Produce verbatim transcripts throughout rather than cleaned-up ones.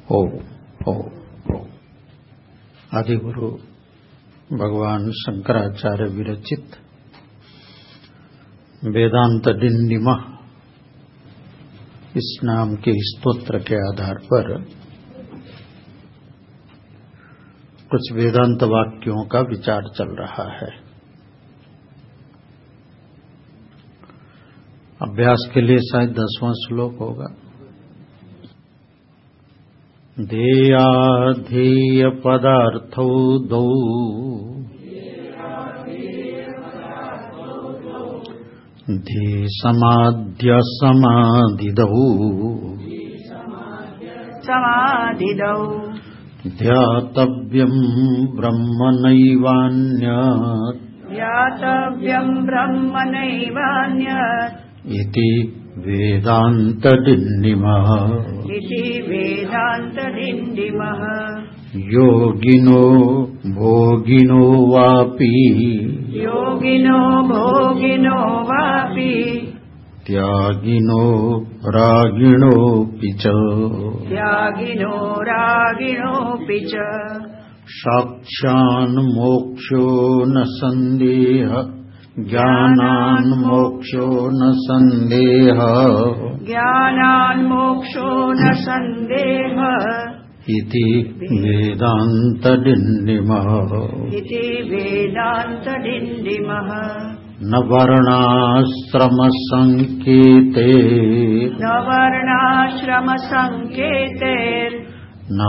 ओ ओ ओ आदिगुरु भगवान शंकराचार्य विरचित वेदांत डिंडिमा इस नाम के स्तोत्र के आधार पर कुछ वेदांत वाक्यों का विचार चल रहा है। अभ्यास के लिए शायद दसवां श्लोक होगा। ध्येयाध्येय पदार्थौ द्वौ ध्येय समाद्य समाधिदौ समाधिदौ ध्यातव्यं ब्रह्मनैवान्यत् ध्यातव्यं ब्रह्मनैवान्यत् इति वेदान्तडिण्डिमः इति वेदान्तडिण्डिमः योगिनो भोगिनो वापि योगिनो भोगिनो वापि त्यागिनो रागिणोऽपि च त्यागिनो रागिणोऽपि च साक्षान्मोक्षो न सन्देह ज्ञानान्मोक्षो न सन्देह ज्ञानान्मोक्षो न सन्देह इति वेदान्तडिण्डिमः इति वेदान्तडिण्डिमः न वर्णाश्रमसङ्केते न वर्णाश्रमसङ्केतेर् न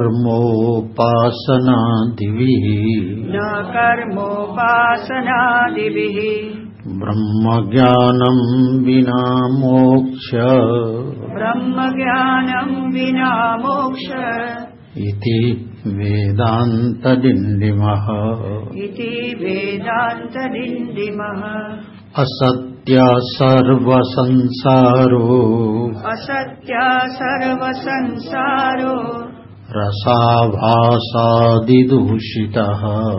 कर्मोपासनादिभिः न कर्मोपासनादिभिः ब्रह्मज्ञानं विना मोक्ष ब्रह्मज्ञानं विना मोक्ष इति वेदान्तडिण्डिमः इति वेदान्तडिण्डिमः असत्य सर्वसंसारो असत्य सर्वसंसारो रसाभासादिदूषितः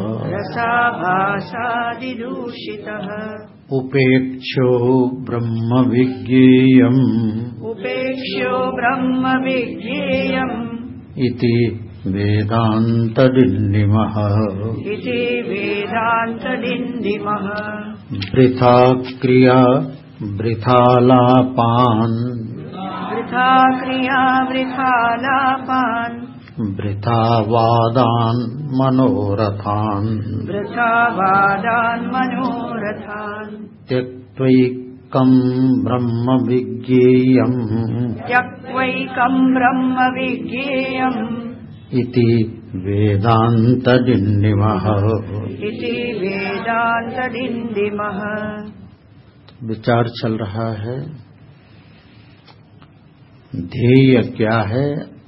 रसाभासादिदूषितः उपेक्षो ब्रह्मविज्ञेयम् उपेक्ष्यो ब्रह्मविज्ञेयम् इति वेदान्तडिण्डिमः इति वेदान्तडिण्डिमः वृथा क्रिया वृथालापान् वृथा क्रिया वृथालापान् वृथा वादान् मनोरथान् वृथा वादान् मनोरथान् त्यक्त्वैकम् ब्रह्मविज्ञेयम् त्यक्त्वैकम् ब्रह्मविज्ञेयम् इति वेदान्तडिण्डिमः इति वेदान्तडिण्डिमः। विचार चल रहा है। ध्येय क्या है,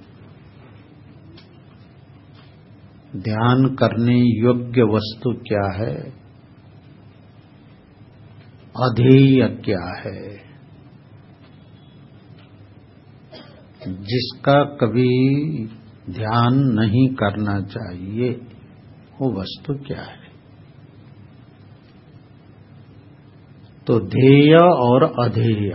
ध्यान करने योग्य वस्तु क्या है, अध्येय क्या है, जिसका कभी ध्यान नहीं करना चाहिए वो वस्तु क्या है। तो ध्येय और अध्येय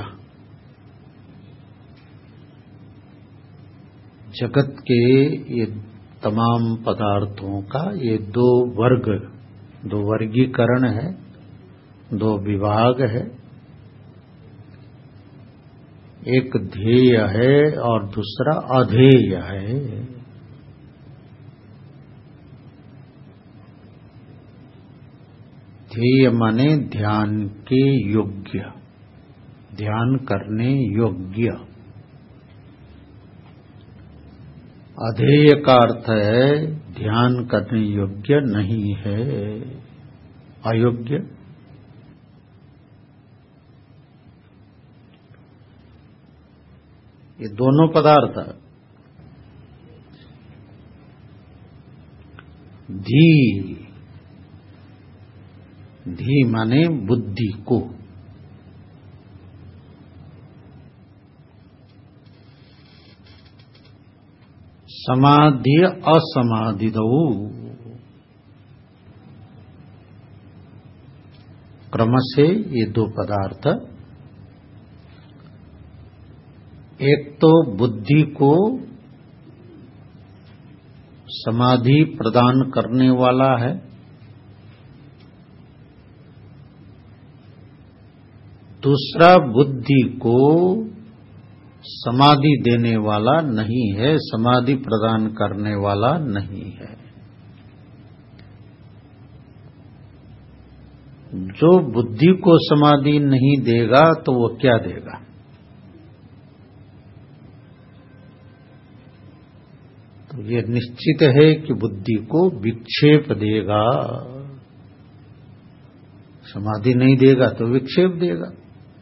जगत के ये तमाम पदार्थों का ये दो वर्ग, दो वर्गीकरण है, दो विभाग है। एक ध्येय है और दूसरा अध्येय है। ध्येय माने ध्यान के योग्य, ध्यान करने योग्य। अध्येय का अर्थ है ध्यान करने योग्य नहीं है, अयोग्य। ये दोनों पदार्थ धी धी माने बुद्धि को, समाधि असमाधिदौ क्रम से ये दो पदार्थ एक तो बुद्धि को समाधि प्रदान करने वाला है, दूसरा बुद्धि को समाधि देने वाला नहीं है, समाधि प्रदान करने वाला नहीं है। जो बुद्धि को समाधि नहीं देगा तो वो क्या देगा? तो ये निश्चित है कि बुद्धि को विक्षेप देगा। समाधि नहीं देगा तो विक्षेप देगा।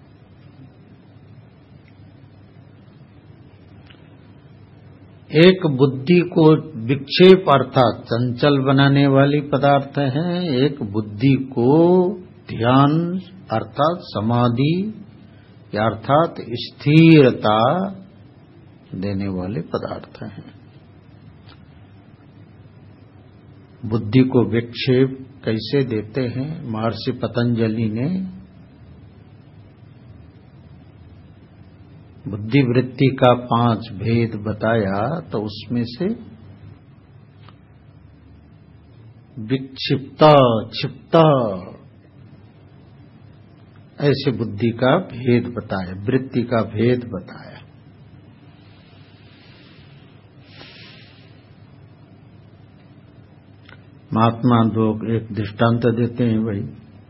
एक बुद्धि को विक्षेप अर्थात चंचल बनाने वाली पदार्थ हैं, एक बुद्धि को ध्यान अर्थात समाधि अर्थात स्थिरता देने वाले पदार्थ हैं। बुद्धि को विक्षेप कैसे देते हैं? महर्षि पतंजलि ने बुद्धि वृत्ति का पांच भेद बताया, तो उसमें से विक्षिप्ता क्षिप्ता ऐसे बुद्धि का भेद बताया, वृत्ति का भेद बताया। महात्मा लोग एक दृष्टांत देते हैं, भाई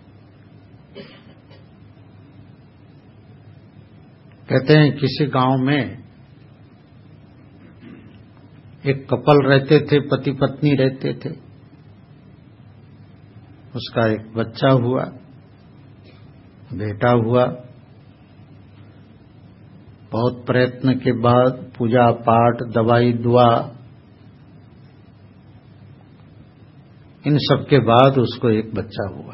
कहते हैं किसी गांव में एक कपल रहते थे, पति पत्नी रहते थे। उसका एक बच्चा हुआ, बेटा हुआ। बहुत प्रयत्न के बाद पूजा पाठ, दवाई दुआ, इन सब के बाद उसको एक बच्चा हुआ।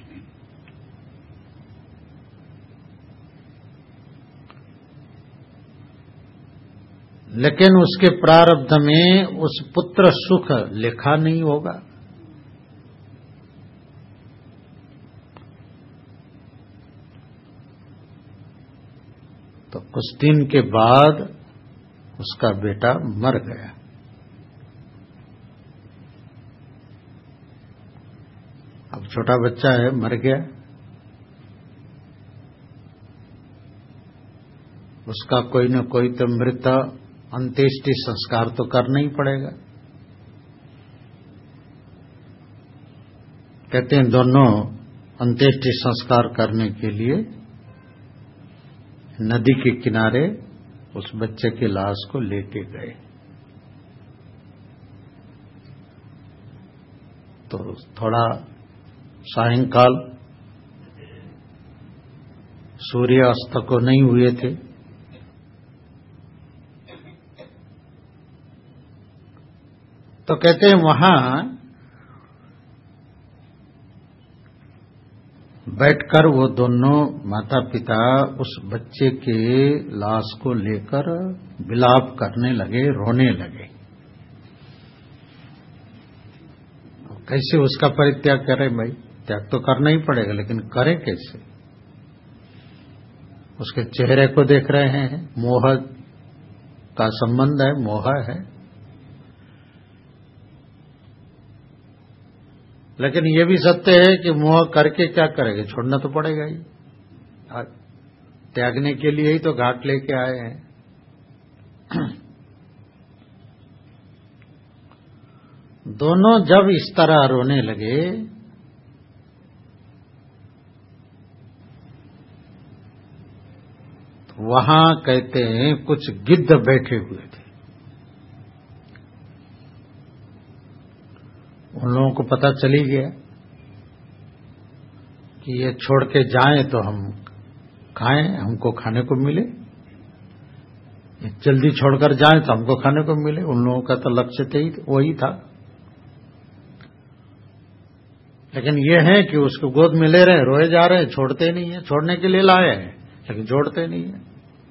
लेकिन उसके प्रारब्ध में उस पुत्र सुख लिखा नहीं होगा। तो कुछ दिन के बाद उसका बेटा मर गया। अब छोटा बच्चा है, मर गया। उसका कोई न कोई तो मृत अंत्येष्टि संस्कार तो करना ही पड़ेगा। कहते हैं दोनों अंत्येष्टि संस्कार करने के लिए नदी के किनारे उस बच्चे की लाश को लेके गए। तो थोड़ा सायंकाल, सूर्य अस्त को नहीं हुए थे। तो कहते हैं वहां बैठकर वो दोनों माता पिता उस बच्चे के लाश को लेकर विलाप करने लगे, रोने लगे। कैसे उसका परित्याग करें भाई? त्याग तो करना ही पड़ेगा, लेकिन करें कैसे? उसके चेहरे को देख रहे हैं, मोह का संबंध है, मोह है। लेकिन ये भी सत्य है कि मोह करके क्या करेंगे? छोड़ना तो पड़ेगा ही। त्यागने के लिए ही तो घाट लेके आए हैं। दोनों जब इस तरह रोने लगे तो वहां कहते हैं कुछ गिद्ध बैठे हुए थे। उन लोगों को पता चली गया कि ये छोड़ के जाएं तो हम खाएं, हमको खाने को मिले, ये जल्दी छोड़कर जाएं तो हमको खाने को मिले। उन लोगों का तो लक्ष्य थे ही वही था। लेकिन ये है कि उसको गोद में ले रहे हैं, रोए जा रहे हैं, छोड़ते नहीं है। छोड़ने के लिए लाए हैं लेकिन छोड़ते नहीं है।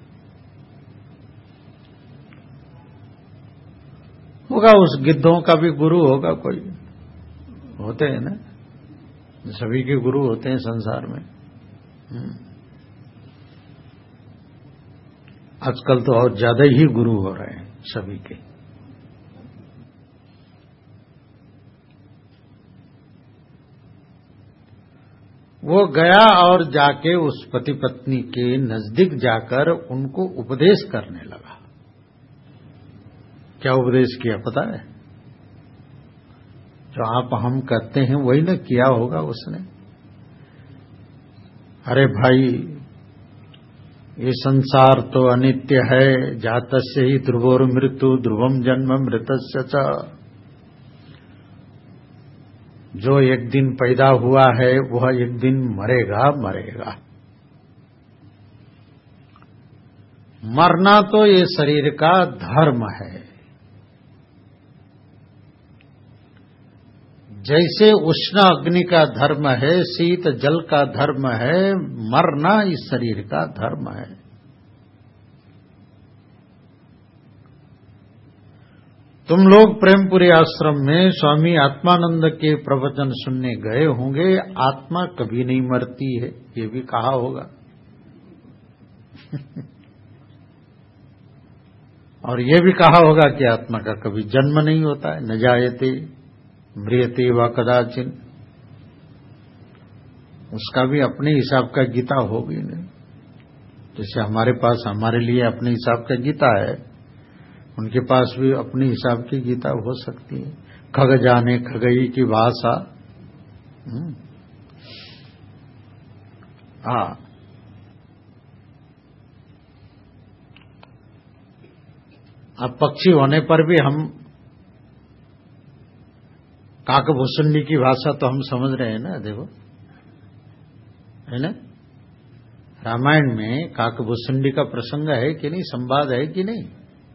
होगा उस गिद्धों का भी गुरु होगा कोई, होते हैं ना, सभी के गुरु होते हैं संसार में। आजकल तो और ज्यादा ही गुरु हो रहे हैं सभी के। वो गया और जाके उस पति पत्नी के नजदीक जाकर उनको उपदेश करने लगा। क्या उपदेश किया पता है? जो आप हम करते हैं वही न किया होगा उसने। अरे भाई, ये संसार तो अनित्य है, जातस्य ही ध्रुवोर मृत्यु ध्रुवम जन्म मृतस्य च। जो एक दिन पैदा हुआ है वह एक दिन मरेगा मरेगा। मरना तो ये शरीर का धर्म है। जैसे उष्ण अग्नि का धर्म है, शीत जल का धर्म है, मरना इस शरीर का धर्म है। तुम लोग प्रेमपुरी आश्रम में स्वामी आत्मानंद के प्रवचन सुनने गए होंगे। आत्मा कभी नहीं मरती है, ये भी कहा होगा। और ये भी कहा होगा कि आत्मा का कभी जन्म नहीं होता है। न जायते म्रियते व कदाचिन। उसका भी अपने हिसाब का गीता होगी नहीं। जैसे हमारे पास हमारे लिए अपने हिसाब का गीता है, उनके पास भी अपने हिसाब की गीता हो सकती है। खग जाने खगई की भाषा। हाँ, अब पक्षी होने पर भी हम काकभूषुंडी की भाषा तो हम समझ रहे हैं ना। देखो, है ना, रामायण में काकभूषुंडी का प्रसंग है कि नहीं, संवाद है कि नहीं?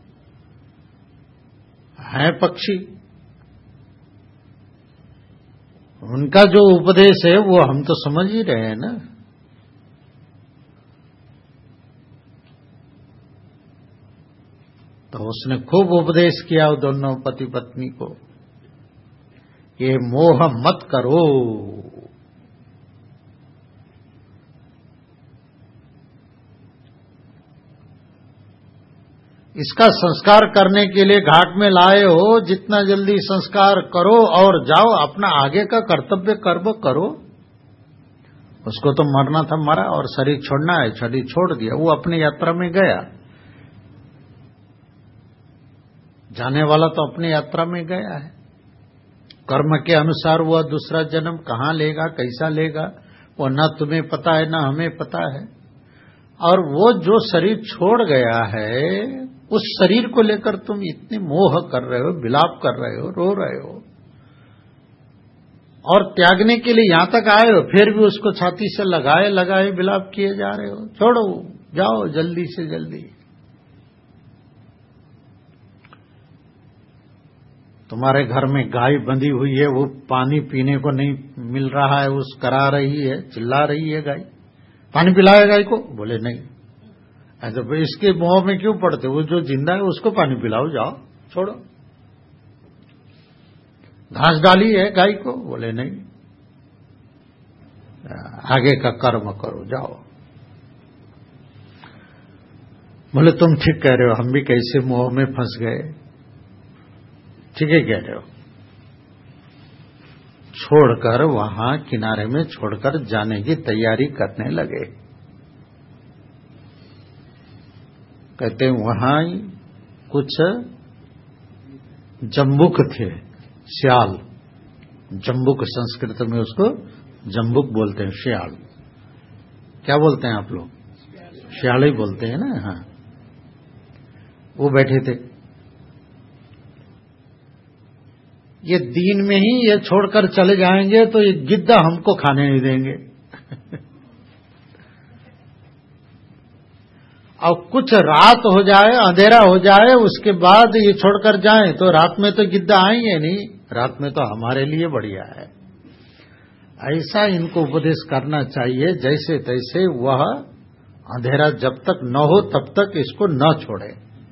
है पक्षी। उनका जो उपदेश है वो हम तो समझ ही रहे हैं ना। तो उसने खूब उपदेश किया दोनों पति पत्नी को, ये मोह मत करो। इसका संस्कार करने के लिए घाट में लाए हो, जितना जल्दी संस्कार करो और जाओ, अपना आगे का कर्तव्य कर्म करो। उसको तो मरना था मरा, और शरीर छोड़ना है शरीर छोड़ दिया। वो अपनी यात्रा में गया, जाने वाला तो अपनी यात्रा में गया है। कर्म के अनुसार वह दूसरा जन्म कहां लेगा, कैसा लेगा, वो न तुम्हें पता है न हमें पता है। और वो जो शरीर छोड़ गया है, उस शरीर को लेकर तुम इतने मोह कर रहे हो, विलाप कर रहे हो, रो रहे हो, और त्यागने के लिए यहां तक आए हो, फिर भी उसको छाती से लगाए लगाए विलाप किए जा रहे हो। छोड़ो, जाओ जल्दी से जल्दी। तुम्हारे घर में गाय बंधी हुई है, वो पानी पीने को नहीं मिल रहा है, उस करा रही है, चिल्ला रही है गाय, पानी पिलाए गाय को? बोले नहीं। ऐसे तो इसके मोह में क्यों पड़ते? वो जो जिंदा है उसको पानी पिलाओ, जाओ, छोड़ो। घास डाली है गाय को? बोले नहीं। आगे का कर्म करो, जाओ। बोले तुम ठीक कह रहे हो, हम भी कैसे मोह में फंस गए। ठीक है कह रहे हो। छोड़कर वहां किनारे में छोड़कर जाने की तैयारी करने लगे। कहते वहां कुछ जम्बुक थे, श्याल। जम्बुक संस्कृत में उसको जम्बुक बोलते हैं, श्याल। क्या बोलते हैं आप लोग? श्याल ही बोलते हैं ना। हाँ, वो बैठे थे। ये दिन में ही ये छोड़कर चले जाएंगे तो ये गिद्ध हमको खाने नहीं देंगे। और कुछ रात हो जाए, अंधेरा हो जाए, उसके बाद ये छोड़कर जाएं तो रात में तो गिद्ध आएंगे नहीं, रात में तो हमारे लिए बढ़िया है। ऐसा इनको उपदेश करना चाहिए, जैसे तैसे वह अंधेरा जब तक न हो तब तक इसको न छोड़े,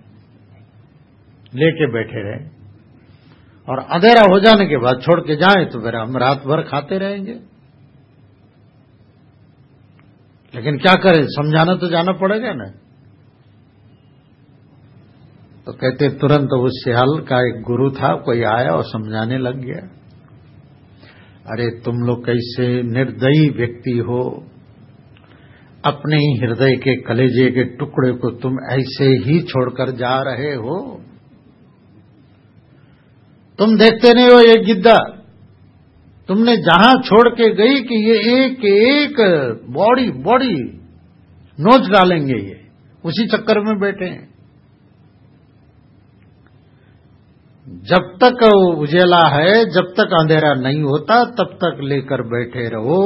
लेके बैठे रहे, और अंधेरा हो जाने के बाद छोड़ के जाएं तो फिर हम रात भर खाते रहेंगे। लेकिन क्या करें, समझाना तो जाना पड़ेगा ना। तो कहते तुरंत उस श्याल का एक गुरु था, कोई आया और समझाने लग गया। अरे तुम लोग कैसे निर्दयी व्यक्ति हो, अपने ही हृदय के कलेजे के टुकड़े को तुम ऐसे ही छोड़कर जा रहे हो। तुम देखते नहीं हो ये गिद्दा, तुमने जहां छोड़ के गई कि ये एक एक बॉडी बॉडी नोच डालेंगे, ये उसी चक्कर में बैठे हैं। जब तक उजेला है, जब तक अंधेरा नहीं होता, तब तक लेकर बैठे रहो।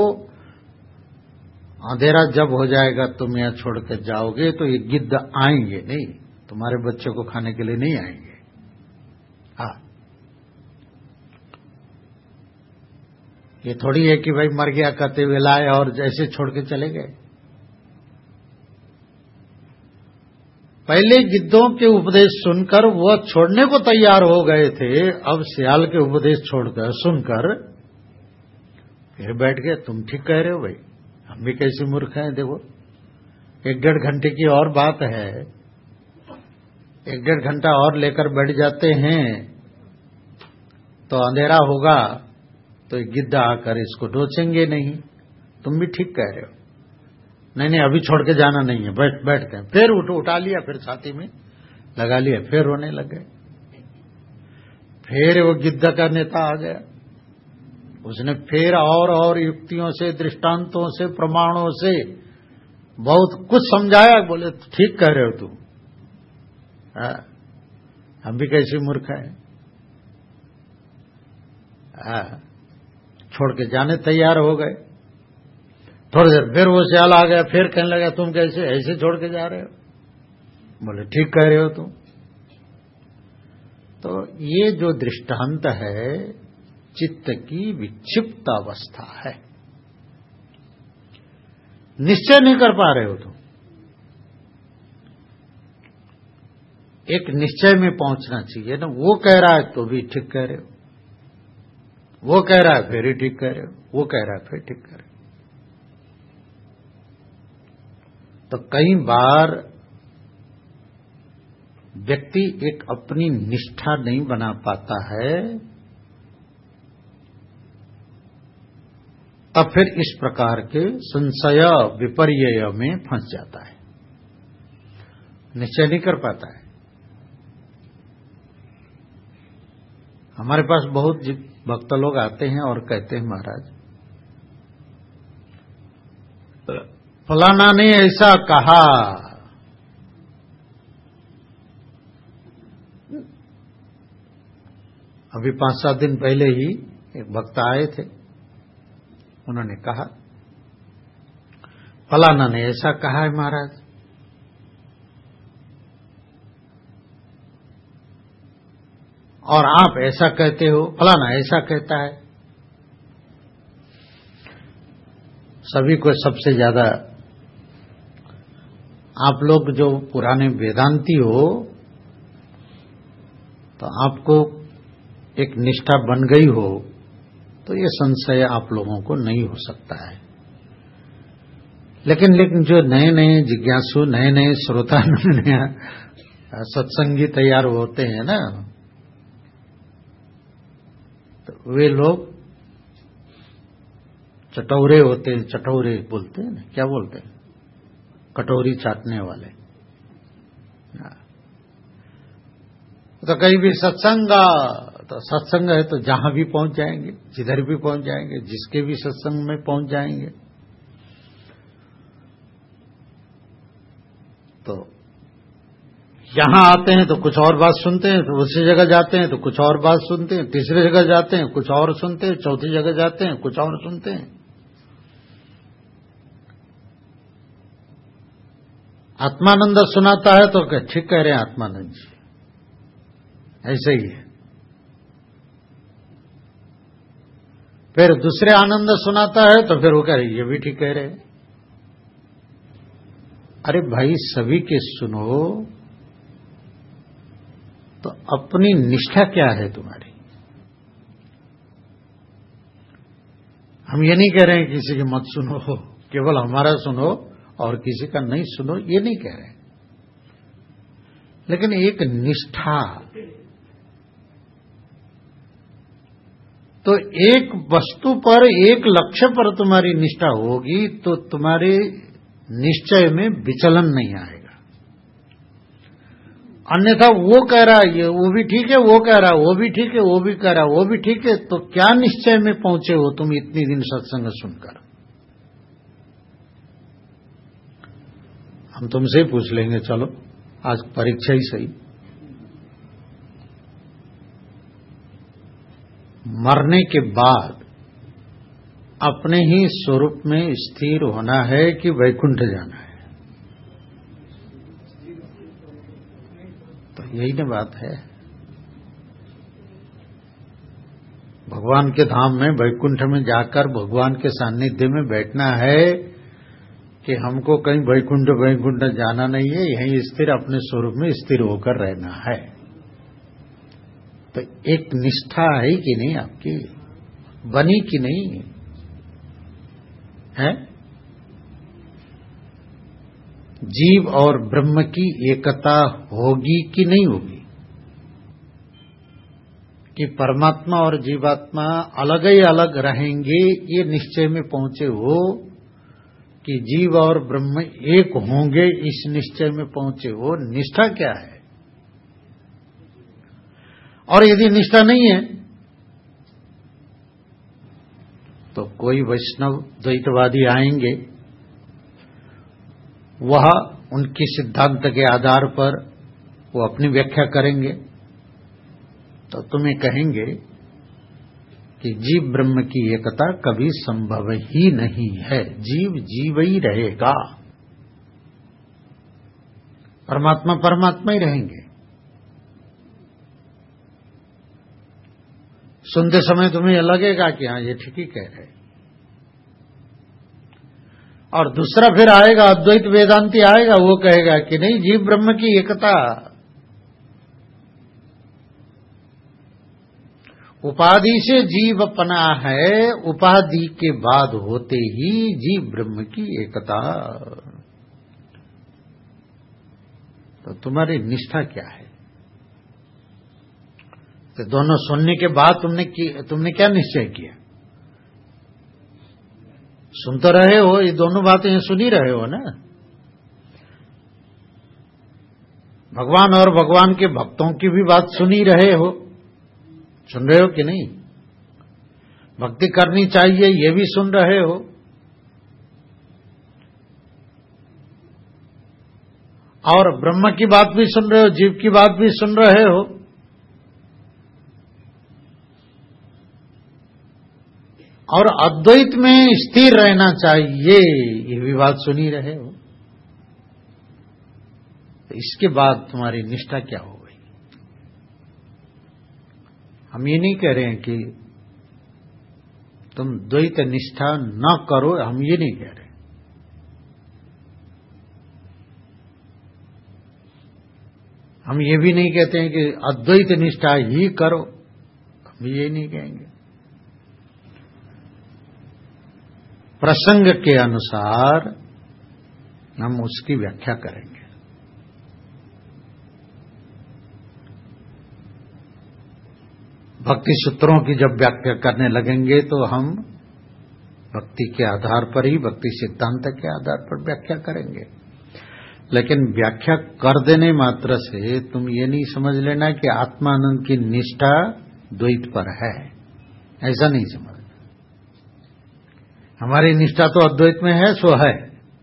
अंधेरा जब हो जाएगा तुम यहां छोड़कर जाओगे तो ये गिद्ध आएंगे नहीं, तुम्हारे बच्चे को खाने के लिए नहीं आएंगे। हाँ, ये थोड़ी है कि भाई मर गया कहते हुए लाए और जैसे छोड़ के चले गए। पहले गिद्धों के उपदेश सुनकर वो छोड़ने को तैयार हो गए थे, अब सियाल के उपदेश छोड़कर सुनकर फिर बैठ गए। तुम ठीक कह रहे हो भाई, हम भी कैसे मूर्ख हैं। देखो, एक डेढ़ घंटे की और बात है, एक डेढ़ घंटा और लेकर बैठ जाते हैं तो अंधेरा होगा तो एक गिद्ध आकर इसको डोचेंगे नहीं। तुम भी ठीक कह रहे हो, नहीं नहीं अभी छोड़ के जाना नहीं है, बैठ बैठते हैं। फिर उठ उठा लिया, फिर छाती में लगा लिया, फिर रोने लग गए। फिर वो गिद्ध का नेता आ गया, उसने फिर और और युक्तियों से, दृष्टांतों से, प्रमाणों से बहुत कुछ समझाया। बोले ठीक कह रहे हो तुम, हम भी कैसे मूर्ख हैं। छोड़ के जाने तैयार हो गए। थोड़ी देर फिर वो सियाल आ गया, फिर कहने लगा तुम कैसे ऐसे छोड़ के जा रहे हो। बोले ठीक कह रहे हो तुम। तो ये जो दृष्टांत है चित्त की विक्षिप्त अवस्था है, निश्चय नहीं कर पा रहे हो तुम। एक निश्चय में पहुंचना चाहिए ना। वो कह रहा है तो भी ठीक कह रहे हो, वो कह रहा है फिर ही ठीक कह रहे हो, वो कह रहा है फिर ठीक कह रहे हो। तो कई बार व्यक्ति एक अपनी निष्ठा नहीं बना पाता है, तब फिर इस प्रकार के संशय विपर्यय में फंस जाता है, निश्चय नहीं कर पाता है। हमारे पास बहुत भक्त लोग आते हैं और कहते हैं महाराज फलाना ने ऐसा कहा, अभी पांच सात दिन पहले ही एक भक्त आए थे, उन्होंने कहा फलाना ने ऐसा कहा है महाराज। और आप ऐसा कहते हो, फलाना ऐसा कहता है। सभी को सबसे ज्यादा आप लोग जो पुराने वेदांती हो तो आपको एक निष्ठा बन गई हो तो ये संशय आप लोगों को नहीं हो सकता है। लेकिन लेकिन जो नए नए जिज्ञासु, नए नए श्रोता, नए सत्संगी तैयार होते हैं ना, तो वे लोग चटोरे होते हैं। चटोरे बोलते हैं ना, क्या बोलते हैं, कटोरी चाटने वाले। तो कहीं भी सत्संग, तो सत्संग है तो जहां भी पहुंच जाएंगे, जिधर भी पहुंच जाएंगे, जिसके भी सत्संग में पहुंच जाएंगे। तो यहां आते हैं तो कुछ और बात सुनते हैं, तो उसी जगह जाते हैं तो कुछ और बात सुनते हैं, तीसरी जगह जाते हैं कुछ और सुनते हैं, चौथी जगह जाते हैं कुछ और सुनते हैं। आत्मानंद सुनाता है तो ठीक कह रहे हैं आत्मानंद जी, ऐसे ही है। फिर दूसरे आनंद सुनाता है तो फिर वो कह रहे ये भी ठीक कह रहे हैं। अरे भाई सभी के सुनो, तो अपनी निष्ठा क्या है तुम्हारी। हम ये नहीं कह रहे हैं किसी की मत सुनो, केवल हमारा सुनो और किसी का नहीं सुनो, ये नहीं कह रहे। लेकिन एक निष्ठा, तो एक वस्तु पर, एक लक्ष्य पर तुम्हारी निष्ठा होगी तो तुम्हारे निश्चय में विचलन नहीं आएगा। अन्यथा वो कह रहा है ये वो भी ठीक है, वो कह रहा है वो भी ठीक है, वो भी कह रहा है वो भी ठीक है, तो क्या निश्चय में पहुंचे हो तुम इतनी दिन सत्संग सुनकर? हम तुमसे ही पूछ लेंगे, चलो आज परीक्षा ही सही। मरने के बाद अपने ही स्वरूप में स्थिर होना है कि वैकुंठ जाना है? तो यही ना बात है। भगवान के धाम में, वैकुंठ में जाकर भगवान के सानिध्य में बैठना है कि हमको कहीं वैकुंठ वैकुंठ जाना नहीं है, यहीं स्थिर अपने स्वरूप में स्थिर होकर रहना है। तो एक निष्ठा है कि नहीं आपकी, बनी कि नहीं है? जीव और ब्रह्म की एकता होगी कि नहीं होगी? कि परमात्मा और जीवात्मा अलग ही अलग रहेंगे, ये निश्चय में पहुंचे हो कि जीव और ब्रह्म एक होंगे, इस निश्चय में पहुंचे हो? निष्ठा क्या है? और यदि निष्ठा नहीं है तो कोई वैष्णव द्वैतवादी आएंगे, वह उनकी सिद्धांत के आधार पर वो अपनी व्याख्या करेंगे, तो तुम्हें कहेंगे कि जीव ब्रह्म की एकता कभी संभव ही नहीं है, जीव जीव ही रहेगा, परमात्मा परमात्मा ही रहेंगे। सुनते समय तुम्हें लगेगा कि हाँ ये ठीक ही कह रहे। और दूसरा फिर आएगा अद्वैत वेदांती आएगा, वो कहेगा कि नहीं, जीव ब्रह्म की एकता उपाधि से जीव अपना है, उपाधि के बाद होते ही जीव ब्रह्म की एकता। तो तुम्हारी निष्ठा क्या है? तो दोनों सुनने के बाद तुमने तुमने क्या निश्चय किया? सुन तो रहे हो, ये दोनों बातें सुन ही रहे हो ना। भगवान और भगवान के भक्तों की भी बात सुन ही रहे हो, सुन रहे हो कि नहीं? भक्ति करनी चाहिए ये भी सुन रहे हो, और ब्रह्म की बात भी सुन रहे हो, जीव की बात भी सुन रहे हो। और अद्वैत में स्थिर रहना चाहिए ये भी बात सुनी रहे हो। तो इसके बाद तुम्हारी निष्ठा क्या हो गई? हम ये नहीं कह रहे हैं कि तुम द्वैत निष्ठा न करो, हम ये नहीं कह रहे। हम ये भी नहीं कहते हैं कि अद्वैत निष्ठा ही करो, हम ये नहीं कहेंगे। प्रसंग के अनुसार हम उसकी व्याख्या करेंगे। भक्ति सूत्रों की जब व्याख्या करने लगेंगे तो हम भक्ति के आधार पर ही, भक्ति सिद्धांत के आधार पर व्याख्या करेंगे। लेकिन व्याख्या कर देने मात्र से तुम ये नहीं समझ लेना कि आत्मानंद की निष्ठा द्वैत पर है, ऐसा नहीं समझ। हमारी निष्ठा तो अद्वैत में है, सो है।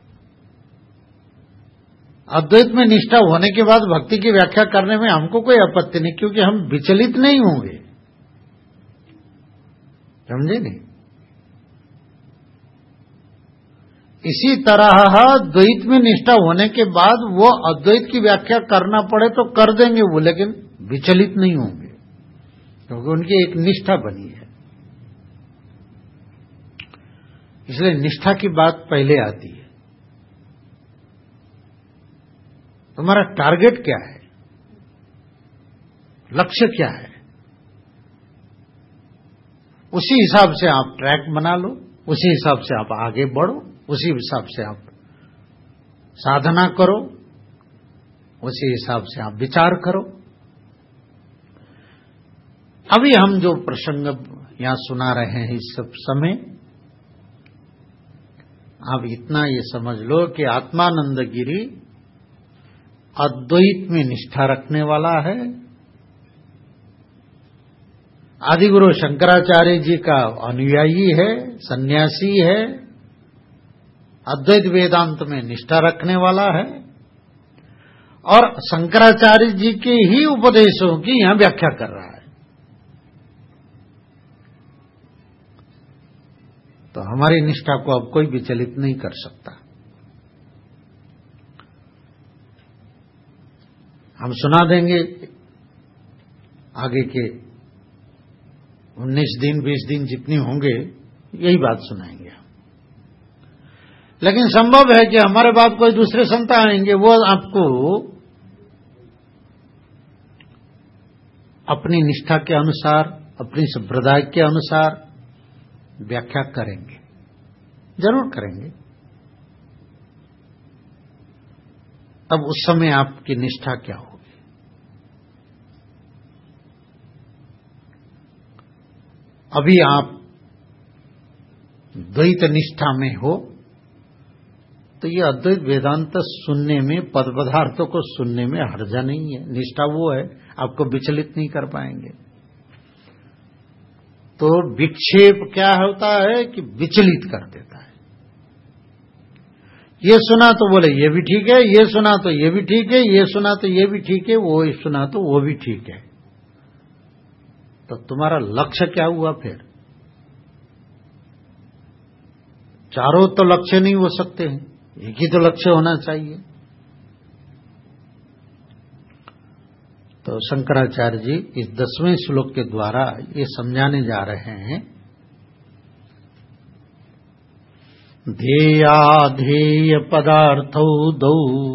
अद्वैत में निष्ठा होने के बाद भक्ति की व्याख्या करने में हमको कोई आपत्ति नहीं, क्योंकि हम विचलित नहीं होंगे, समझे नहीं? इसी तरह द्वैत में निष्ठा होने के बाद वो अद्वैत की व्याख्या करना पड़े तो कर देंगे वो, लेकिन विचलित नहीं होंगे, क्योंकि उनकी एक निष्ठा बनी है। इसलिए निष्ठा की बात पहले आती है। तुम्हारा टारगेट क्या है, लक्ष्य क्या है, उसी हिसाब से आप ट्रैक बना लो, उसी हिसाब से आप आगे बढ़ो, उसी हिसाब से आप साधना करो, उसी हिसाब से आप विचार करो। अभी हम जो प्रसंग यहां सुना रहे हैं इस सब समय। आप इतना ये समझ लो कि आत्मानंद गिरी अद्वैत में निष्ठा रखने वाला है। आदिगुरु शंकराचार्य जी का अनुयायी है, सन्यासी है, अद्वैत वेदांत में निष्ठा रखने वाला है और शंकराचार्य जी के ही उपदेशों की यहां व्याख्या कर रहा है। तो हमारी निष्ठा को अब कोई विचलित नहीं कर सकता। हम सुना देंगे आगे के उन्नीस दिन बीस दिन जितनी होंगे यही बात सुनाएंगे। लेकिन संभव है कि हमारे बाद कोई दूसरे संत आएंगे, वो आपको अपनी निष्ठा के अनुसार, अपनी संप्रदाय के अनुसार व्याख्या करेंगे, जरूर करेंगे। तब उस समय आपकी निष्ठा क्या होगी? अभी आप द्वैत निष्ठा में हो तो ये अद्वैत वेदांत सुनने में, पद पदार्थों को सुनने में हर्जा नहीं है। निष्ठा वो है, आपको विचलित नहीं कर पाएंगे। तो विक्षेप क्या होता है कि विचलित कर देता है। ये सुना तो बोले ये भी ठीक है, ये सुना तो ये भी ठीक है, ये सुना तो ये भी ठीक है, वो सुना तो वो भी ठीक है। तो तुम्हारा लक्ष्य क्या हुआ फिर? चारों तो लक्ष्य नहीं हो सकते हैं, एक ही तो लक्ष्य होना चाहिए। तो शंकराचार्य जी इस दसवें श्लोक के द्वारा ये समझाने जा रहे हैं, ध्येयाध्येय पदार्थौ दौ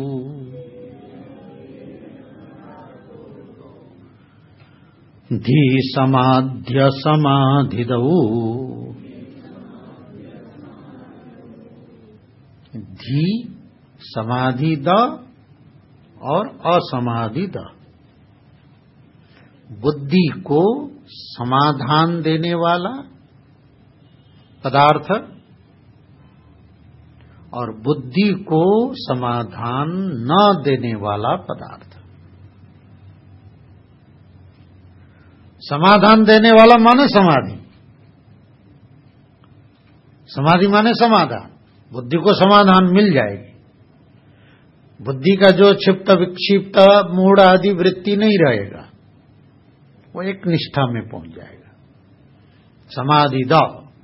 धी समाध्य समाधिदौ धी समाधि द और असमाधि द। बुद्धि को समाधान देने वाला पदार्थ और बुद्धि को समाधान न देने वाला पदार्थ। समाधान देने वाला माने समाधि, समाधि माने समाधान। बुद्धि को समाधान मिल जाएगी। बुद्धि का जो क्षिप्त विक्षिप्त मूढ़ आदि वृत्ति नहीं रहेगा, वो एक निष्ठा में पहुंच जाएगा। समाधि द,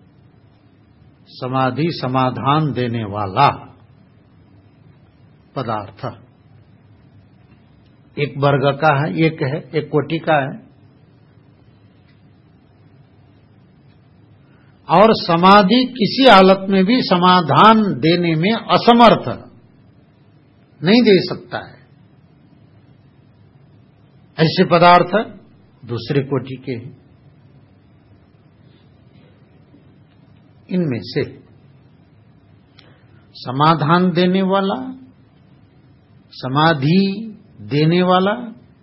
समाधि समाधान देने वाला पदार्थ एक वर्ग का है, एक है, एक कोटि का है। और समाधि किसी हालत में भी समाधान देने में असमर्थ नहीं दे सकता है, ऐसे पदार्थ दूसरे कोटि के हैं। इनमें से समाधान देने वाला, समाधि देने वाला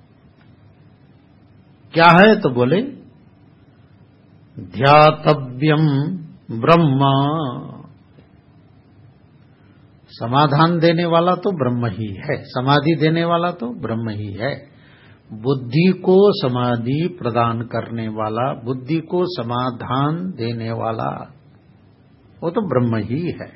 क्या है? तो बोले ध्यातव्यम ब्रह्म। समाधान देने वाला तो ब्रह्म ही है, समाधि देने वाला तो ब्रह्म ही है। बुद्धि को समाधि प्रदान करने वाला, बुद्धि को समाधान देने वाला, वो तो ब्रह्म ही है।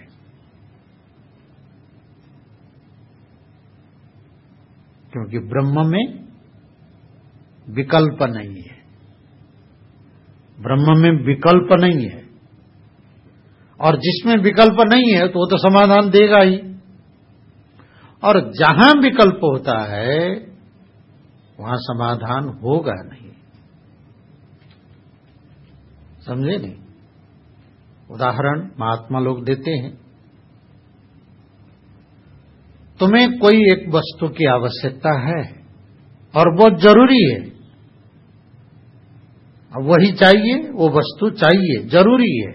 क्योंकि ब्रह्म में विकल्प नहीं है, ब्रह्म में विकल्प नहीं है। और जिसमें विकल्प नहीं है तो वो तो समाधान देगा ही। और जहां विकल्प होता है वहां समाधान होगा नहीं। समझे नहीं? उदाहरण महात्मा लोग देते हैं, तुम्हें कोई एक वस्तु की आवश्यकता है और वो जरूरी है, अब वही चाहिए, वो वस्तु चाहिए, जरूरी है।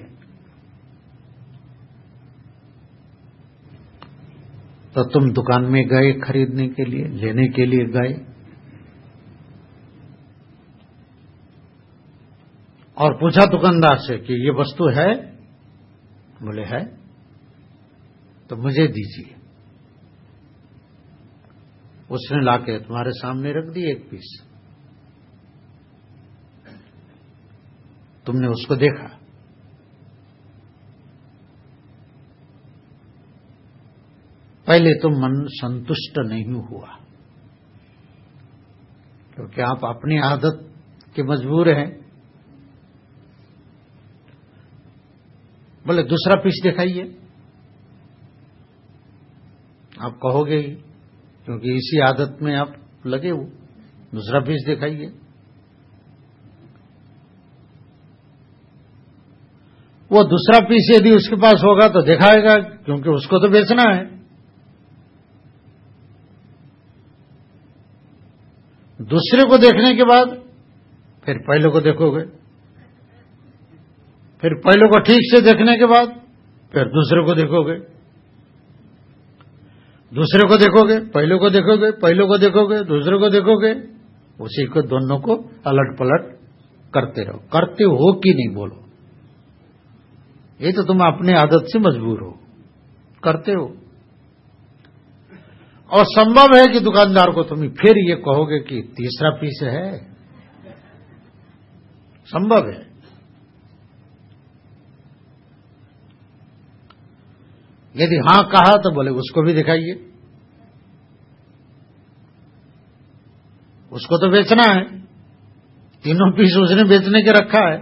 तो तुम दुकान में गए खरीदने के लिए, लेने के लिए गए, और पूछा दुकानदार से कि ये वस्तु है? बोले है। तो मुझे दीजिए। उसने लाके तुम्हारे सामने रख दी एक पीस। तुमने उसको देखा, पहले तो मन संतुष्ट नहीं हुआ, क्योंकि आप अपनी आदत के मजबूर हैं। बोले दूसरा पीस दिखाइए। आप कहोगे ही, क्योंकि इसी आदत में आप लगे हो। दूसरा पीस दिखाइए। वो दूसरा पीस यदि उसके पास होगा तो दिखाएगा, क्योंकि उसको तो बेचना है। दूसरे को देखने के बाद फिर पहले को देखोगे, फिर पहले को ठीक से देखने के बाद फिर दूसरे को देखोगे, दूसरे को देखोगे, पहले को देखोगे, पहले को देखोगे, दूसरे को देखोगे। उसी को दोनों को अलट पलट करते रहो। करते हो कि नहीं बोलो, ये तो तुम अपने आदत से मजबूर हो, करते हो। और संभव है कि दुकानदार को तुम फिर ये कहोगे कि तीसरा पीस है, संभव है। यदि हां कहा तो बोले उसको भी दिखाइए, उसको तो बेचना है। तीनों पीस उसने बेचने के रखा है।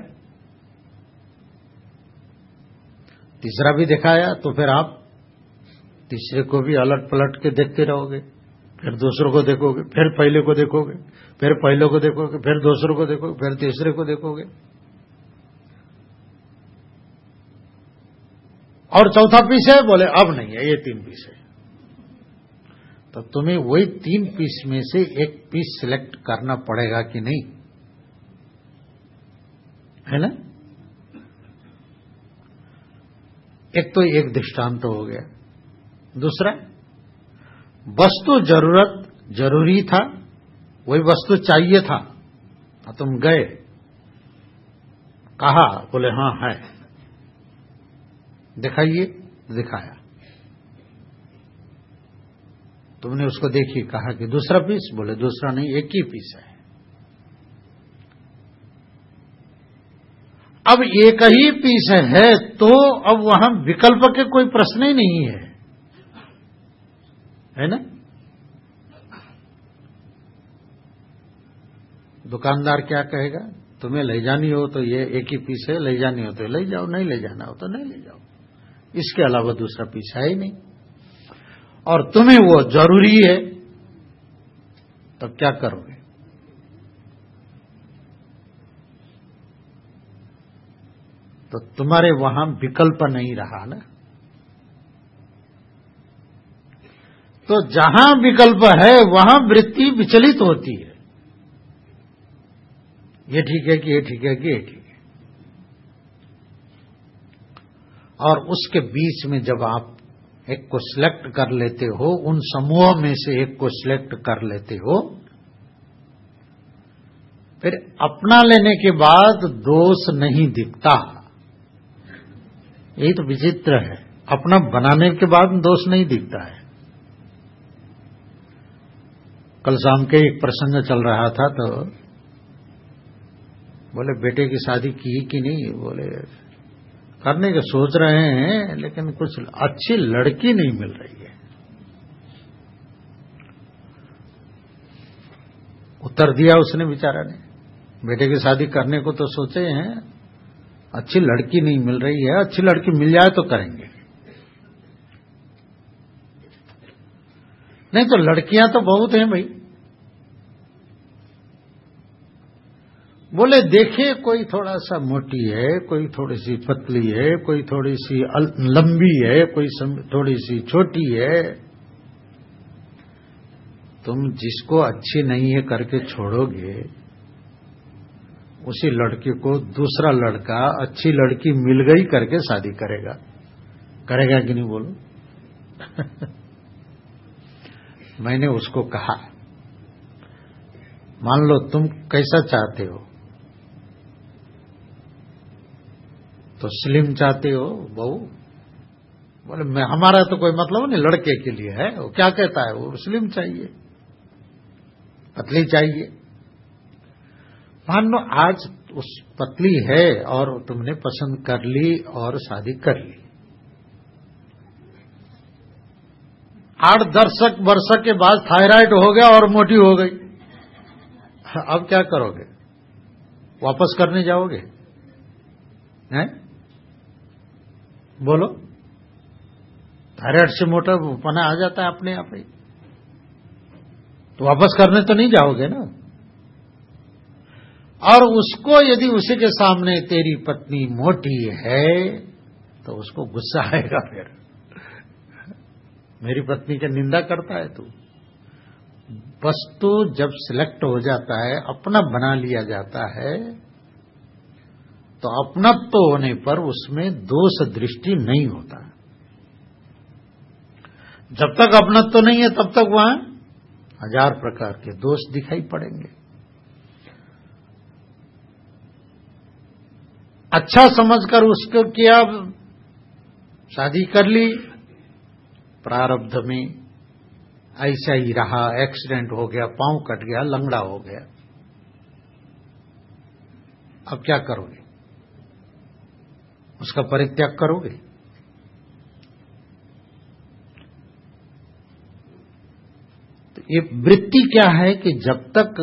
तीसरा भी दिखाया तो फिर आप तीसरे को भी अलट पलट के देखते रहोगे, फिर दूसरों को देखोगे, फिर पहले को देखोगे, फिर पहले को देखोगे, फिर दूसरों को देखोगे, फिर तीसरे को देखोगे, और चौथा पीस है? बोले अब नहीं है, ये तीन पीस है। तो तुम्हें वही तीन पीस में से एक पीस सिलेक्ट करना पड़ेगा कि नहीं, है ना? एक तो एक दृष्टांत तो हो गया। दूसरा, वस्तु जरूरत जरूरी था, वही वस्तु चाहिए था, तुम गए, कहा, बोले हां है, दिखाइए, दिखाया। तुमने उसको देखी, कहा कि दूसरा पीस? बोले दूसरा नहीं, एक ही पीस है। अब एक ही पीस है तो अब वहां विकल्प के कोई प्रश्न ही नहीं है, है ना? दुकानदार क्या कहेगा? तुम्हें ले जानी हो तो ये एक ही पीस है, ले जानी हो तो ले जाओ, नहीं ले जाना हो तो नहीं ले जाओ, इसके अलावा दूसरा पीस है ही नहीं। और तुम्हें वो जरूरी है, तो क्या करोगे? तो तुम्हारे वहां विकल्प नहीं रहा ना। तो जहां विकल्प है वहां वृत्ति विचलित होती है, ये ठीक है कि ये ठीक है कि ये ठीक है। और उसके बीच में जब आप एक को सिलेक्ट कर लेते हो, उन समूह में से एक को सिलेक्ट कर लेते हो, फिर अपना लेने के बाद दोष नहीं दिखता। यही तो विचित्र है, अपना बनाने के बाद दोष नहीं दिखता है। कल शाम के एक प्रसंग चल रहा था, तो बोले बेटे की शादी की कि नहीं? बोले करने के सोच रहे हैं, लेकिन कुछ अच्छी लड़की नहीं मिल रही है। उत्तर दिया उसने बेचारा ने, बेटे की शादी करने को तो सोचे हैं, अच्छी लड़की नहीं मिल रही है, अच्छी लड़की मिल जाए तो करेंगे, नहीं तो लड़कियां तो बहुत हैं भाई। बोले देखे, कोई थोड़ा सा मोटी है, कोई थोड़ी सी पतली है, कोई थोड़ी सी लंबी है, कोई थोड़ी सी छोटी है। तुम जिसको अच्छी नहीं है करके छोड़ोगे, उसी लड़के को दूसरा लड़का अच्छी लड़की मिल गई करके शादी करेगा, करेगा कि नहीं बोलो? मैंने उसको कहा, मान लो तुम कैसा चाहते हो, तो स्लिम चाहते हो बहू? बोले मैं हमारा तो कोई मतलब नहीं, लड़के के लिए है। वो क्या कहता है, वो स्लिम चाहिए, पतली चाहिए। मान लो आज उस पतली है और तुमने पसंद कर ली और शादी कर ली, आठ दस वर्ष के बाद थायराइड हो गया और मोटी हो गई, अब क्या करोगे? वापस करने जाओगे? हैं? बोलो। थायराइड से मोटा पना आ जाता है अपने आप ही, तो वापस करने तो नहीं जाओगे ना। और उसको यदि उसी के सामने तेरी पत्नी मोटी है तो उसको गुस्सा आएगा, फिर मेरी पत्नी की निंदा करता है तू। वस्तु जब सिलेक्ट हो जाता है, अपना बना लिया जाता है, तो अपनत्व होने पर उसमें दोष दृष्टि नहीं होता। जब तक अपनत्व नहीं है तब तक वहां हजार प्रकार के दोष दिखाई पड़ेंगे। अच्छा समझकर उसको किया, शादी कर ली, प्रारब्ध में ऐसा ही रहा, एक्सीडेंट हो गया, पांव कट गया, लंगड़ा हो गया, अब क्या करोगे? उसका परित्याग करोगे? तो ये वृत्ति क्या है कि जब तक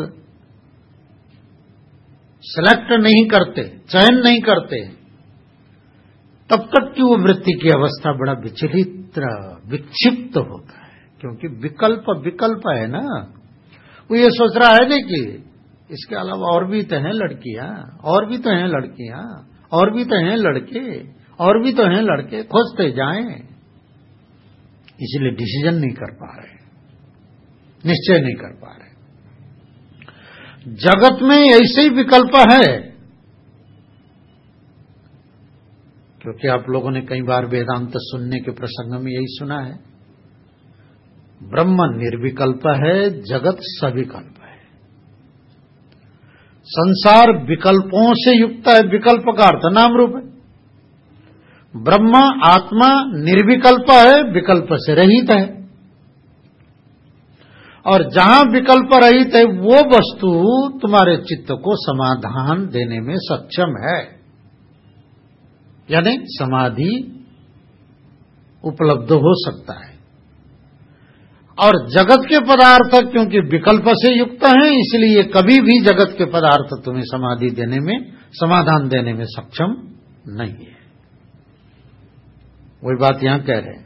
सेलेक्ट नहीं करते, चयन नहीं करते, तब तक की वो वृत्ति की अवस्था बड़ा विचलित विक्षिप्त होता है, क्योंकि विकल्प विकल्प है ना। वो ये सोच रहा है ना कि इसके अलावा और भी तो हैं लड़कियां, और भी तो हैं लड़कियां, और भी तो हैं लड़के, और भी तो हैं लड़के, खोजते जाएं, इसलिए डिसीजन नहीं कर पा रहे, निश्चय नहीं कर पा रहे। जगत में ऐसे ही विकल्प है, क्योंकि आप लोगों ने कई बार वेदांत सुनने के प्रसंग में यही सुना है, ब्रह्म निर्विकल्प है, जगत सविकल्प है। संसार विकल्पों से युक्त है, विकल्प का अर्थ नाम रूप है। ब्रह्म आत्मा निर्विकल्प है, विकल्प से रहित है। और जहां विकल्प रहित है वो वस्तु तुम्हारे चित्त को समाधान देने में सक्षम है, यानी समाधि उपलब्ध हो सकता है। और जगत के पदार्थ क्योंकि विकल्प से युक्त हैं, इसलिए कभी भी जगत के पदार्थ तुम्हें समाधि देने में, समाधान देने में सक्षम नहीं है। वही बात यहां कह रहे हैं,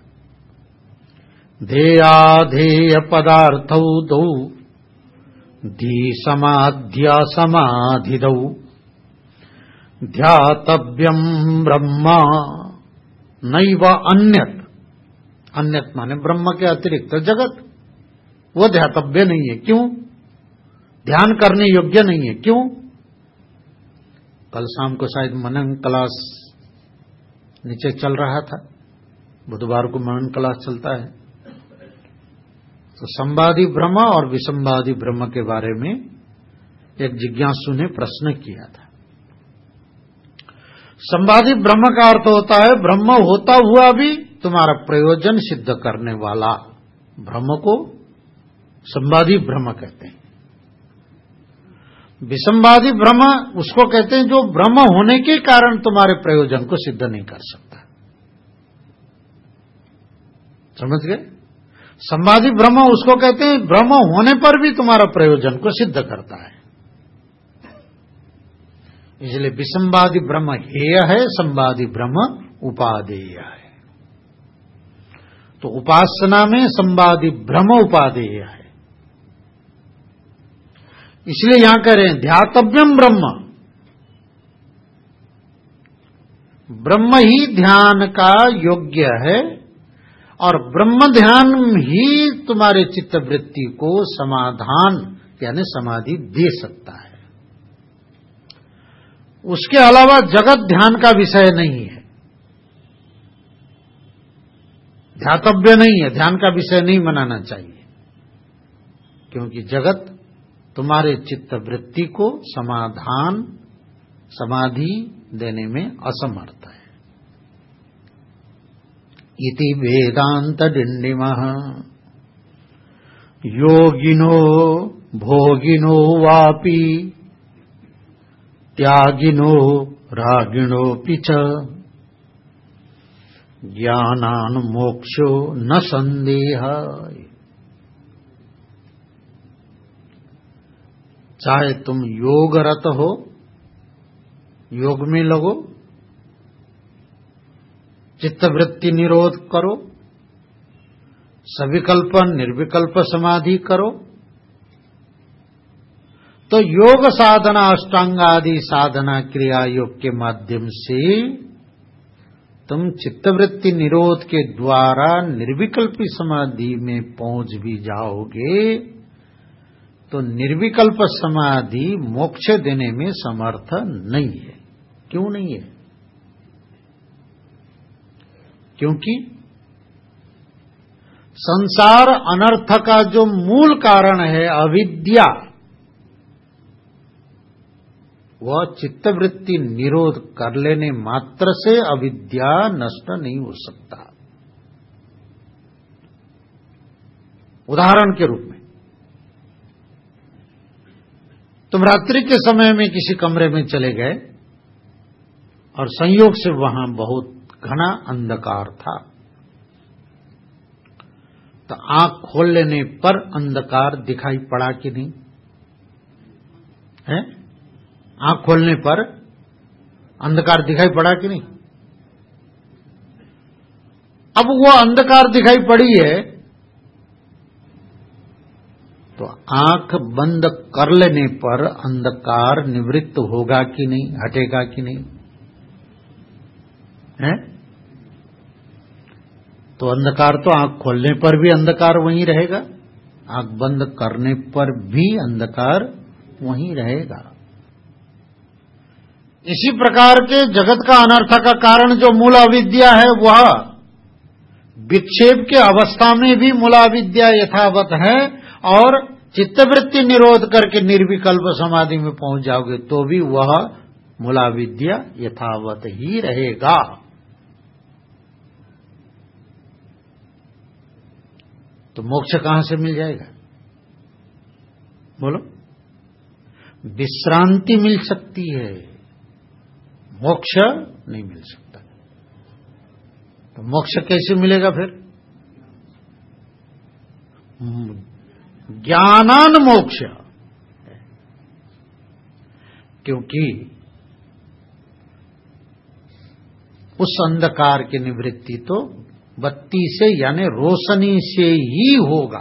ध्येयाधेय पदार्थौ दौ धी समाध्या समाधिदौ ध्यातव्यम ब्रह्मा नैव अन्यत। अन्यत माने ब्रह्म के अतिरिक्त जगत, वो ध्यातव्य नहीं है। क्यों? ध्यान करने योग्य नहीं है। क्यों? कल शाम को शायद मनन क्लास नीचे चल रहा था, बुधवार को मनन क्लास चलता है, तो संवादी ब्रह्म और विसंवादी ब्रह्म के बारे में एक जिज्ञासु ने प्रश्न किया था। संवादी ब्रह्म का अर्थ होता है ब्रह्म होता हुआ भी तुम्हारा प्रयोजन सिद्ध करने वाला ब्रह्म को संवादी ब्रह्म कहते हैं। विसंवादी ब्रह्म उसको कहते हैं जो ब्रह्म होने के कारण तुम्हारे प्रयोजन को सिद्ध नहीं कर सकता। समझ गए? संवादी ब्रह्म उसको कहते हैं ब्रह्म होने पर भी तुम्हारा प्रयोजन को सिद्ध करता है। इसलिए विसंवादी ब्रह्म हेय है, संवादी ब्रह्म उपादेय है। तो उपासना में संवादी ब्रह्म उपादेय है। इसलिए यहां कह रहे हैं ध्यातव्यम ब्रह्म, ब्रह्म ही ध्यान का योग्य है और ब्रह्म ध्यान ही तुम्हारे चित्त वृत्ति को समाधान यानी समाधि दे सकता है। उसके अलावा जगत ध्यान का विषय नहीं है, ध्यातव्य नहीं है, ध्यान का विषय नहीं बनाना चाहिए, क्योंकि जगत तुम्हारे चित्त वृत्ति को समाधान समाधि देने में असमर्थ है। इति वेदांत डिंडिमः योगिनो भोगिनो वापि त्यागिनो रागिणोऽपि च ज्ञानान् मोक्षो न संदेह। चाहे तुम योगरत हो, योग में लगो, चित्तवृत्ति निरोध करो, सविकल्प निर्विकल्प समाधि करो, तो योग साधना अष्टांग आदि साधना क्रिया योग के माध्यम से तुम चित्तवृत्ति निरोध के द्वारा निर्विकल्पी समाधि में पहुंच भी जाओगे तो निर्विकल्प समाधि मोक्ष देने में समर्थ नहीं है। क्यों नहीं है? क्योंकि संसार अनर्थ का जो मूल कारण है अविद्या, वह चित्तवृत्ति निरोध कर लेने मात्र से अविद्या नष्ट नहीं हो सकता। उदाहरण के रूप में, तुम रात्रि के समय में किसी कमरे में चले गए और संयोग से वहां बहुत घना अंधकार था, तो आंख खोल लेने पर अंधकार दिखाई पड़ा कि नहीं है? आंख खोलने पर अंधकार दिखाई पड़ा कि नहीं? अब वो अंधकार दिखाई पड़ी है तो आंख बंद कर लेने पर अंधकार निवृत्त होगा कि नहीं, हटेगा कि नहीं है? तो अंधकार तो आंख खोलने पर भी अंधकार वहीं रहेगा, आंख बंद करने पर भी अंधकार वहीं रहेगा। इसी प्रकार के जगत का अनर्थ का कारण जो मूल अविद्या है, वह विक्षेप के अवस्था में भी मूलाविद्या यथावत है, और चित्तवृत्ति निरोध करके निर्विकल्प समाधि में पहुंच जाओगे तो भी वह मूलाविद्या यथावत ही रहेगा। तो मोक्ष कहां से मिल जाएगा? बोलो। विश्रांति मिल सकती है, मोक्ष नहीं मिल सकता। तो मोक्ष कैसे मिलेगा फिर? ज्ञानान मोक्ष, क्योंकि उस अंधकार की निवृत्ति तो बत्ती से यानी रोशनी से ही होगा।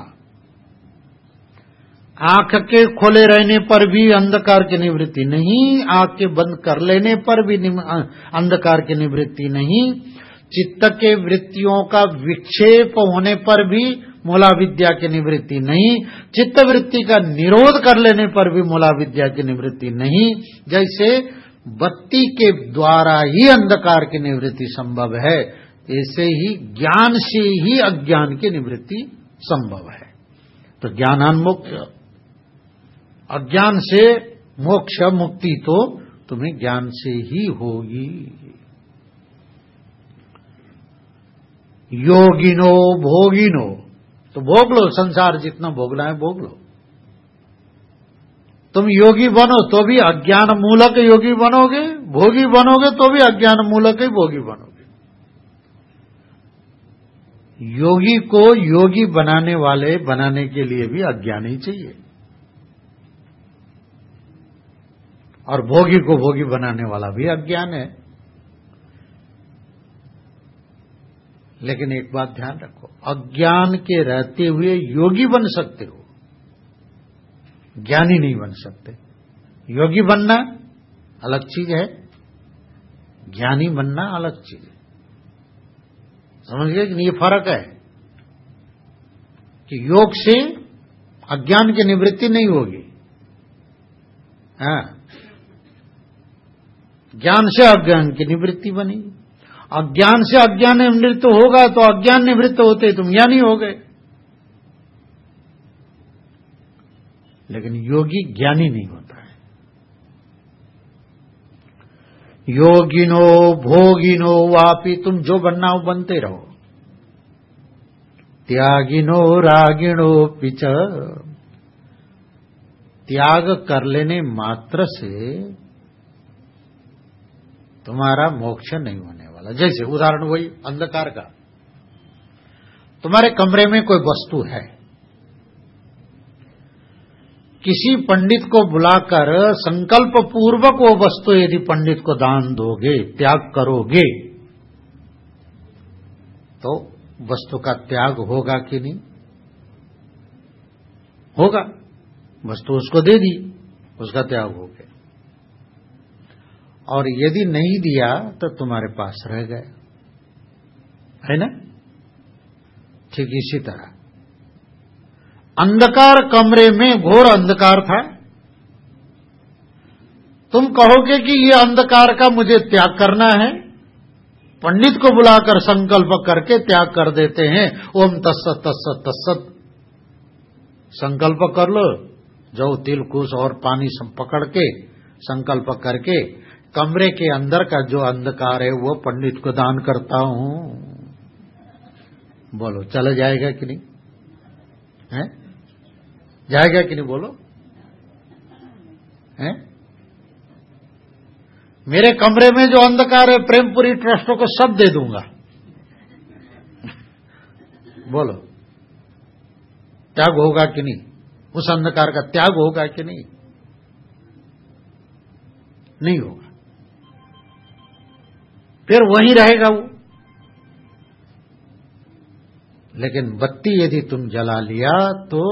आंख के खोले रहने पर भी अंधकार की निवृत्ति नहीं, आंख के बंद कर लेने पर भी अंधकार की निवृत्ति नहीं, चित्त के वृत्तियों का विक्षेप होने पर भी मूलाविद्या की निवृत्ति नहीं, चित्त वृत्ति का निरोध कर लेने पर भी मूलाविद्या की निवृत्ति नहीं। जैसे बत्ती के द्वारा ही अंधकार की निवृत्ति संभव है, ऐसे ही ज्ञान से ही अज्ञान की निवृत्ति संभव है। तो ज्ञानान्मुक्त, अज्ञान से मोक्ष मुक्ति तो तुम्हें ज्ञान से ही होगी। योगिनो भोगिनो, तो भोग लो, संसार जितना भोगना है भोग लो। तुम योगी बनो तो भी अज्ञान मूलक योगी बनोगे, भोगी बनोगे तो भी अज्ञान मूलक ही भोगी बनोगे। योगी को योगी बनाने वाले बनाने के लिए भी अज्ञान ही चाहिए, और भोगी को भोगी बनाने वाला भी अज्ञान है। लेकिन एक बात ध्यान रखो, अज्ञान के रहते हुए योगी बन सकते हो, ज्ञानी नहीं बन सकते। योगी बनना अलग चीज है, ज्ञानी बनना अलग चीज है। समझ गए कि नहीं? ये फर्क है कि योग से अज्ञान की निवृत्ति नहीं होगी, हाँ, ज्ञान से अज्ञान की निवृत्ति बनेगी। अज्ञान से अज्ञान निवृत्त होगा तो अज्ञान निवृत्त होते तुम ज्ञानी हो गए। लेकिन योगी ज्ञानी नहीं होता है। योगिनो भोगिनो वापि, तुम जो बनना हो बनते रहो, त्यागिनो रागिणोऽपि च। त्याग कर लेने मात्र से तुम्हारा मोक्ष नहीं होने वाला। जैसे उदाहरण वही अंधकार का, तुम्हारे कमरे में कोई वस्तु है, किसी पंडित को बुलाकर संकल्प पूर्वक वो वस्तु यदि पंडित को दान दोगे, त्याग करोगे, तो वस्तु का त्याग होगा कि नहीं? होगा। वस्तु उसको दे दी, उसका त्याग हो गया। और यदि नहीं दिया तो तुम्हारे पास रह गए, है ना? ठीक इसी तरह अंधकार कमरे में घोर अंधकार था, तुम कहोगे कि ये अंधकार का मुझे त्याग करना है, पंडित को बुलाकर संकल्प करके त्याग कर देते हैं। ओम तत्सत तत्सत तत्सत संकल्प कर लो, जो तिल कुश और पानी सब पकड़ के संकल्प करके कमरे के अंदर का जो अंधकार है वो पंडित को दान करता हूं। बोलो चला जाएगा कि नहीं? है जाएगा कि नहीं? बोलो है? मेरे कमरे में जो अंधकार है प्रेमपुरी ट्रस्ट को सब दे दूंगा। बोलो त्याग होगा कि नहीं? उस अंधकार का त्याग होगा कि नहीं? नहीं होगा, फिर वहीं रहेगा वो। लेकिन बत्ती यदि तुम जला लिया तो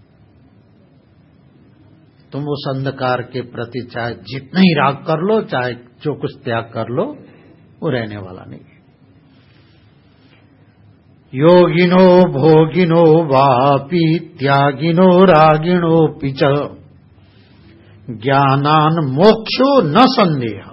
तुम उस अंधकार के प्रति चाहे जितना ही राग कर लो, चाहे जो कुछ त्याग कर लो, वो रहने वाला नहीं है। योगिनो भोगिनो वापि त्यागिनो रागिणोऽपि च ज्ञानान मोक्षो न संदेह।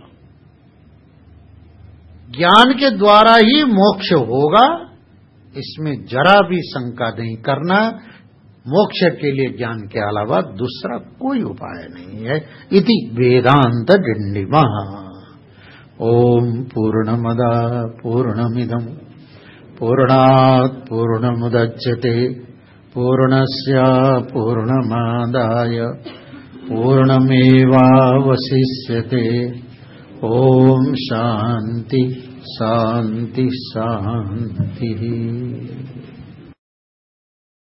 ज्ञान के द्वारा ही मोक्ष होगा, इसमें जरा भी शंका नहीं करना। मोक्ष के लिए ज्ञान के अलावा दूसरा कोई उपाय नहीं है। इति वेदांत डिंडिमः। ओम पूर्णमदा पूर्णमिदं पूर्णात् पूर्णमुदच्यते पूर्णस्य पूर्णमादाय पूर्णमेवावशिष्यते। ओम शांति शांति शांति।